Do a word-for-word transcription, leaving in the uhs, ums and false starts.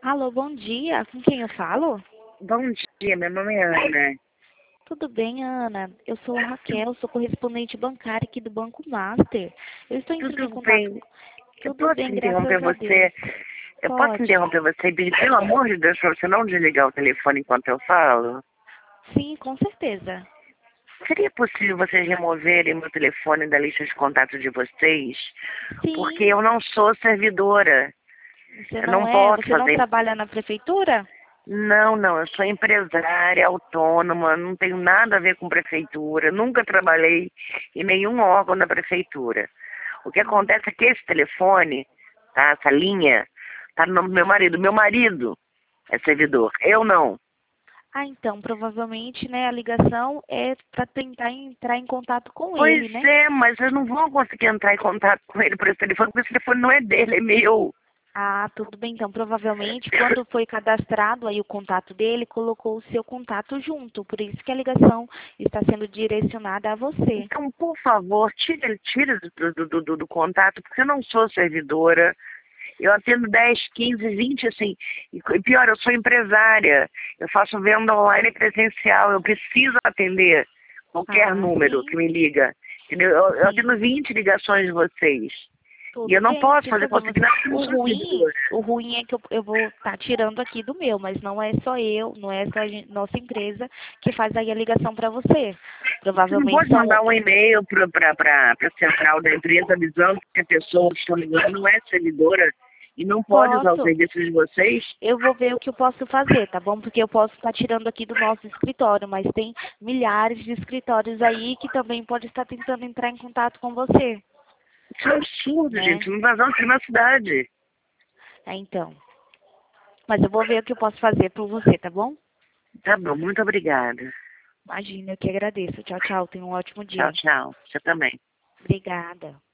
Alô, bom dia. Com quem eu falo? Bom dia, meu nome é Ana. Tudo bem, Ana? Eu sou a Raquel, sou correspondente bancária aqui do Banco Master. Eu estou entrando em Tudo contato. bem? Eu Tudo posso bem, interromper graças a Deus. você? Eu posso Pode? interromper você e pedir, pelo amor de Deus, para você não desligar o telefone enquanto eu falo? Sim, com certeza. Seria possível vocês removerem meu telefone da lista de contatos de vocês? Porque Sim, eu não sou servidora. você Eu não não é? posso Você não fazer. trabalha na prefeitura? Não, não, eu sou empresária, autônoma, não tenho nada a ver com prefeitura, nunca trabalhei em nenhum órgão da prefeitura. O que Hum. acontece é que esse telefone, tá, essa linha, tá no nome do meu marido. Meu marido é servidor, eu não. Ah, então, provavelmente, né, a ligação é para tentar entrar em contato com Pois ele, né? é, mas eu não vou conseguir entrar em contato com ele por esse telefone, porque esse telefone não é dele, é meu. Ah, tudo bem. Então, provavelmente, quando foi cadastrado aí o contato dele, colocou o seu contato junto. Por isso que a ligação está sendo direcionada a você. Então, por favor, tira ele, tira do, do, do, do do contato, porque eu não sou servidora. Eu atendo dez, quinze, vinte, assim. E e pior, eu sou empresária. Eu faço venda online e presencial. Eu preciso atender qualquer Ah, número que sim, me liga. Entendeu? Eu, eu sim. atendo vinte ligações de vocês. E Tudo eu não bem, posso sem fazer problemas. conseguir nada, porque eu não O sou ruim, servidora. o ruim é que eu, eu vou estar tirando aqui do meu, mas não é só eu, não é só a gen- nossa empresa que faz aí a ligação para você. Você não Provavelmente pode são. mandar um e-mail para a central da empresa avisando que a pessoa que está ligando não é servidora e não pode usar os Posso. serviços de vocês? Eu vou ver o que eu posso fazer, tá bom? Porque eu posso estar tirando aqui do nosso escritório, mas tem milhares de escritórios aí que também pode estar tentando entrar em contato com você, Isso é um absurdo, né? gente. Uma invasão de privacidade. É, então. Mas eu vou ver o que eu posso fazer por você, tá bom? Tá bom, muito obrigada. Imagina, eu que agradeço. Tchau, tchau. Tenha um ótimo Tchau, dia. tchau. Você também. Obrigada.